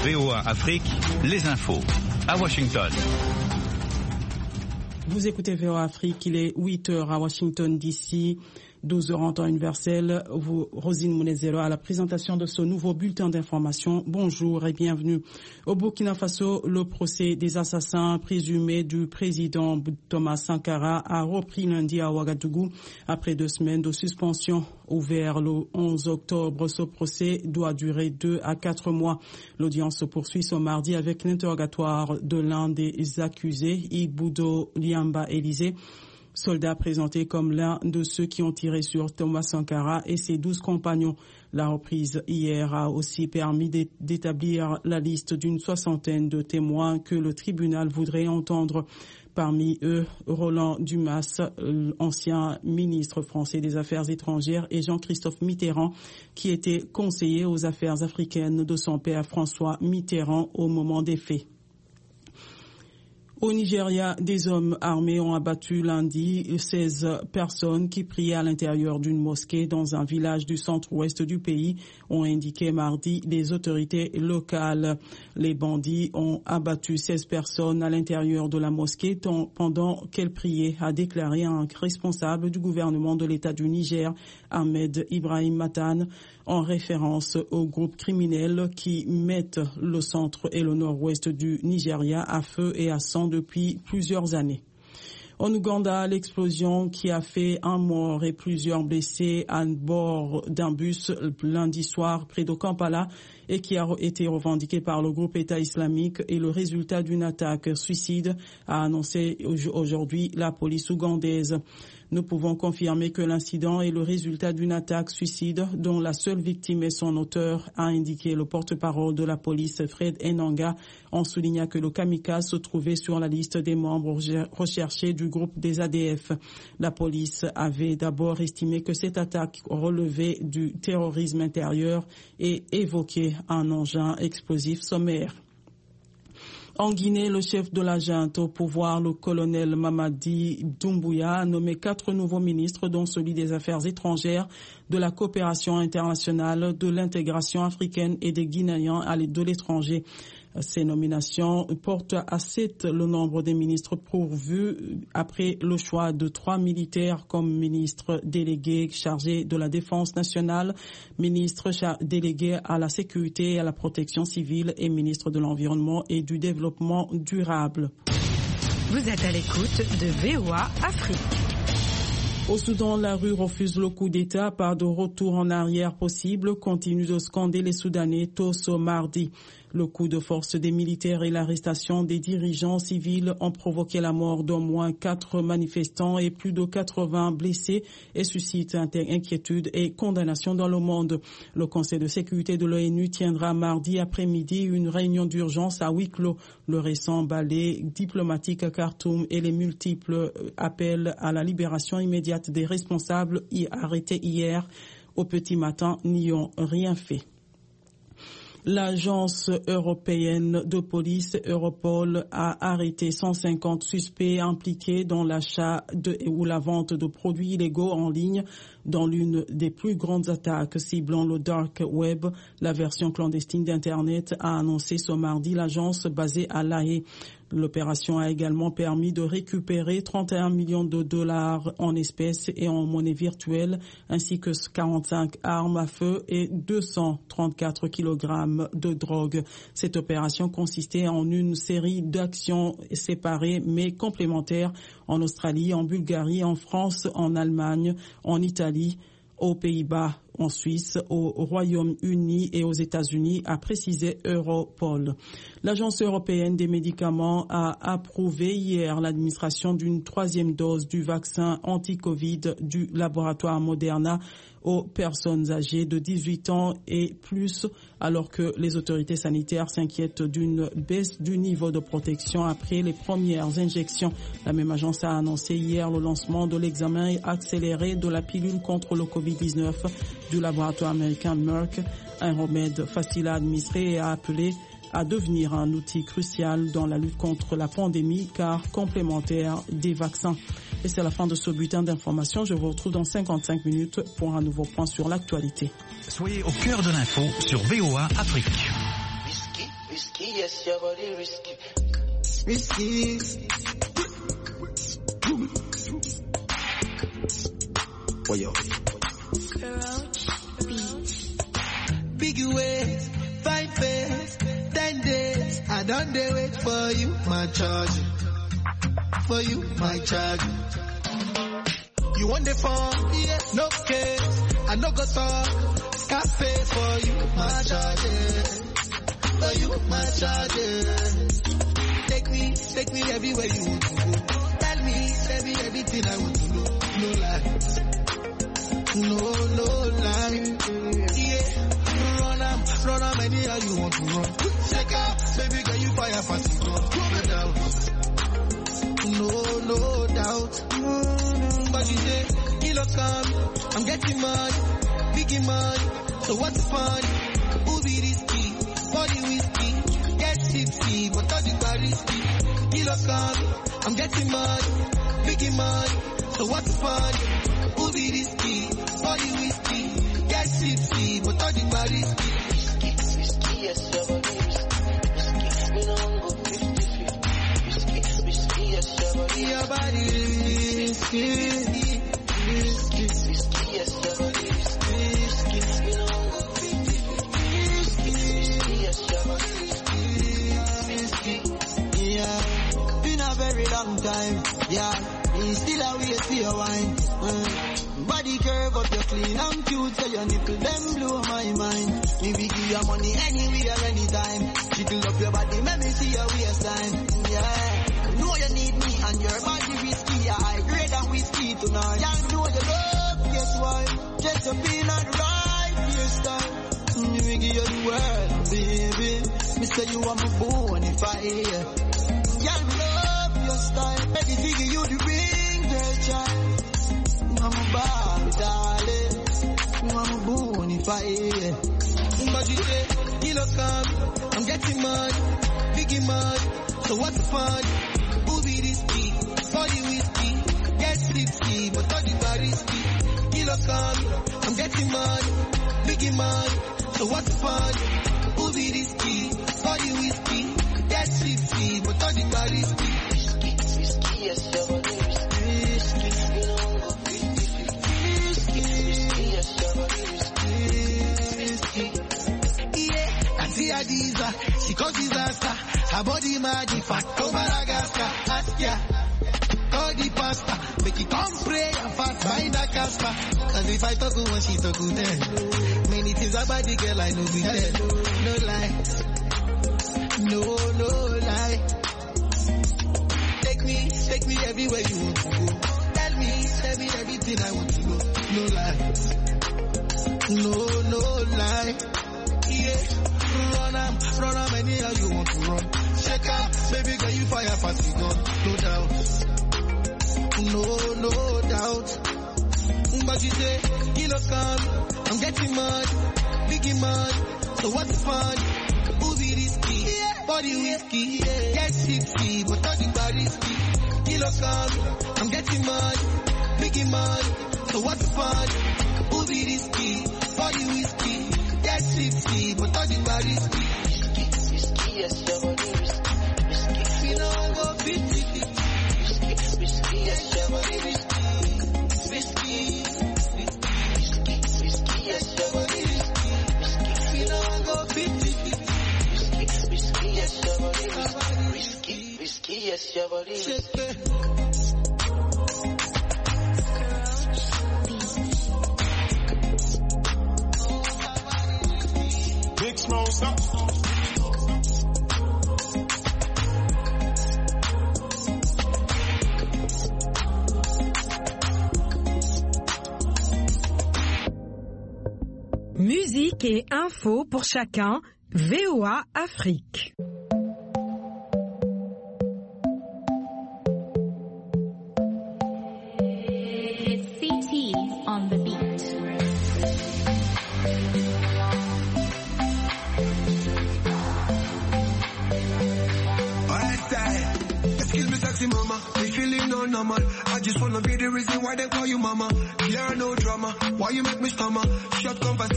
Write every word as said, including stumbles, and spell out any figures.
V O A Afrique, les infos. À Washington. Vous écoutez V O A Afrique, il est huit heures à Washington D C, douze heures en temps universel. Vous, Rosine Mounezero, à la présentation de ce nouveau bulletin d'information. Bonjour et bienvenue. Au Burkina Faso, le procès des assassins présumés du président Thomas Sankara a repris lundi à Ouagadougou après deux semaines de suspension. Ouvert le onze octobre, ce procès doit durer deux à quatre mois. L'audience se poursuit ce mardi avec l'interrogatoire de l'un des accusés, Iboudo Liamba Élysée, soldat présenté comme l'un de ceux qui ont tiré sur Thomas Sankara et ses douze compagnons. La reprise hier a aussi permis d'établir la liste d'une soixantaine de témoins que le tribunal voudrait entendre. Parmi eux, Roland Dumas, ancien ministre français des Affaires étrangères, et Jean-Christophe Mitterrand, qui était conseiller aux affaires africaines de son père François Mitterrand au moment des faits. Au Nigeria, des hommes armés ont abattu lundi seize personnes qui priaient à l'intérieur d'une mosquée dans un village du centre-ouest du pays, ont indiqué mardi les autorités locales. Les bandits ont abattu seize personnes à l'intérieur de la mosquée pendant qu'elles priaient, a déclaré un responsable du gouvernement de l'État du Niger, Ahmed Ibrahim Matan, en référence aux groupes criminels qui mettent le centre et le nord-ouest du Nigeria à feu et à sang depuis plusieurs années. En Ouganda, l'explosion qui a fait un mort et plusieurs blessés à bord d'un bus lundi soir près de Kampala et qui a été revendiqué par le groupe État islamique est le résultat d'une attaque suicide, a annoncé aujourd'hui la police ougandaise. Nous pouvons confirmer que l'incident est le résultat d'une attaque suicide dont la seule victime est son auteur, a indiqué le porte-parole de la police Fred Enanga, en soulignant que le kamikaze se trouvait sur la liste des membres recherchés du groupe des A D F. La police avait d'abord estimé que cette attaque relevait du terrorisme intérieur et évoquait un engin explosif sommaire. En Guinée, le chef de la junte au pouvoir, le colonel Mamadi Doumbouya, a nommé quatre nouveaux ministres, dont celui des Affaires étrangères, de la coopération internationale, de l'intégration africaine et des Guinéens de l'étranger. Ces nominations portent à sept le nombre des ministres pourvus après le choix de trois militaires comme ministres délégués chargés de la défense nationale, ministres délégués à la sécurité et à la protection civile et ministres de l'environnement et du développement durable. Vous êtes à l'écoute de V O A Afrique. Au Soudan, la rue refuse le coup d'État, pas de retour en arrière possible, continue de scander les Soudanais tôt ce mardi. Le coup de force des militaires et l'arrestation des dirigeants civils ont provoqué la mort d'au moins quatre manifestants et plus de quatre-vingts blessés et suscite inquiétude et condamnation dans le monde. Le Conseil de sécurité de l'ONU tiendra mardi après-midi une réunion d'urgence à huis clos. Le récent balai diplomatique à Khartoum et les multiples appels à la libération immédiate des responsables arrêtés hier au petit matin n'y ont rien fait. L'agence européenne de police Europol a arrêté cent cinquante suspects impliqués dans l'achat de, ou la vente de produits illégaux en ligne dans l'une des plus grandes attaques ciblant le dark web. La version clandestine d'Internet, a annoncé ce mardi l'agence basée à La Haye. L'opération a également permis de récupérer trente et un millions de dollars en espèces et en monnaie virtuelle, ainsi que quarante-cinq armes à feu et deux cent trente-quatre kilogrammes de drogue. Cette opération consistait en une série d'actions séparées mais complémentaires en Australie, en Bulgarie, en France, en Allemagne, en Italie, aux Pays-Bas, en Suisse, au Royaume-Uni et aux États-Unis, a précisé Europol. L'Agence européenne des médicaments a approuvé hier l'administration d'une troisième dose du vaccin anti-Covid du laboratoire Moderna aux personnes âgées de dix-huit ans et plus, alors que les autorités sanitaires s'inquiètent d'une baisse du niveau de protection après les premières injections. La même agence a annoncé hier le lancement de l'examen accéléré de la pilule contre le covid dix-neuf du laboratoire américain Merck, un remède facile à administrer et a appelé à devenir un outil crucial dans la lutte contre la pandémie car complémentaire des vaccins. Et c'est la fin de ce bulletin d'information. Je vous retrouve dans cinquante-cinq minutes pour un nouveau point sur l'actualité. Soyez au cœur de l'info sur V O A Afrique. Whisky Risky, yes, your body risky. Risky. Oh, yo. Big ways, fine face, ten days. I don't dare wait for you, my charge. For you, my charge. You want the phone? Yeah, no case. I no go talk. Cafe for you, my charge. For you, my charge. Take me, take me everywhere you want to go. Tell me, say me everything I want to know. No lie. No, no lie. Yeah. Run am, run am anyhow you want to run. Check out, baby girl you fire fast gun. No doubt, no, no doubt. Mm, but you say, kilo come, I'm getting money, biggie money. So what's the fun? Who be risky? Body whiskey, get tipsy, but all the bar risky. Kilo come, I'm getting money, biggie money. So what's the fun? Who be risky? Body whiskey, get tipsy, but all the bar risky. Risky, risky, yes, your body risky. Risky, we don't go fifty fifty. Risky, risky, yes, your body Your body risky. risky. Risky, yes, your body risky. Risky, we don't go fifty fifty. Risky, risky, yes, your body risky. Yeah, been a very long time. Yeah, you still a wait for your wine. Mm. Body curve up, you're clean and cute, so your nipple them blow my mind. Me we give you money anywhere, anytime. Jiggle up your body, let me see your waistline. Yeah, you know you need me and your body risky. I grade and whiskey tonight. Yeah, you know you love, guess why? Just a peanut right hairstyle. Me we give you the world, baby. Me say you are my bone if I hear. Yeah, love your style. Baby, figure you the ring, girl, child. I'm a bad darling. I'm a bone if I hear. But you say, kilo come, I'm getting money, biggie money. So what's the fun? Who be risky? Body whiskey, get tipsy, but all the bar risky. Kilo come, I'm getting money, biggie money. So what's the fun? Who be risky? Body whiskey, get tipsy, but all the bar risky. Risky, risky, yes, your body risky. Risky, we don't go fifty fifty. Risky, risky, yes, your body risky. Yeah, I see Adiza, she cause disaster. Her body mad, in fact, go Madagascar. Ask ya, call the pastor, make it come pray and fast, find a Casper. Cause if I talk when she talk good then. Many things about the girl I know be dead. No lie, no, no lie. Take me, take me everywhere you want to go. Tell me, tell me everything I want to know. No lie, no, no lie. Yeah, run am, run am anyhow you want to run. Check out, baby girl you fire fast gun. No doubt, no, no doubt. But you say, kilo come, I'm getting money, biggie money. So what's the fun? Who be risky? Yeah. Body whiskey, yeah. Get tipsy, but all the bar risky. Kilo come, I'm getting money, biggie money. So what's the fun? Who be risky? Body whiskey, get tipsy, but all the bar risky. Risky, risky, yes, your body risky. Risky, we don't go fifty fifty. risky, risky, yes, your body risky. Risky, Risky, risky, yes, your body risky. Risky, we don't go fifty fifty. risky, risky, yes, your body risky. Risky, risky, yes, your body risky. Big Smoke, stop. Musique et info pour chacun, V O A Afrique. It's C T on the beat. Excuse me, sexy mama, me feeling no normal. I just wanna be the reason why they call you mama. Yeah, no drama. Why you make me stammer? Short conversation.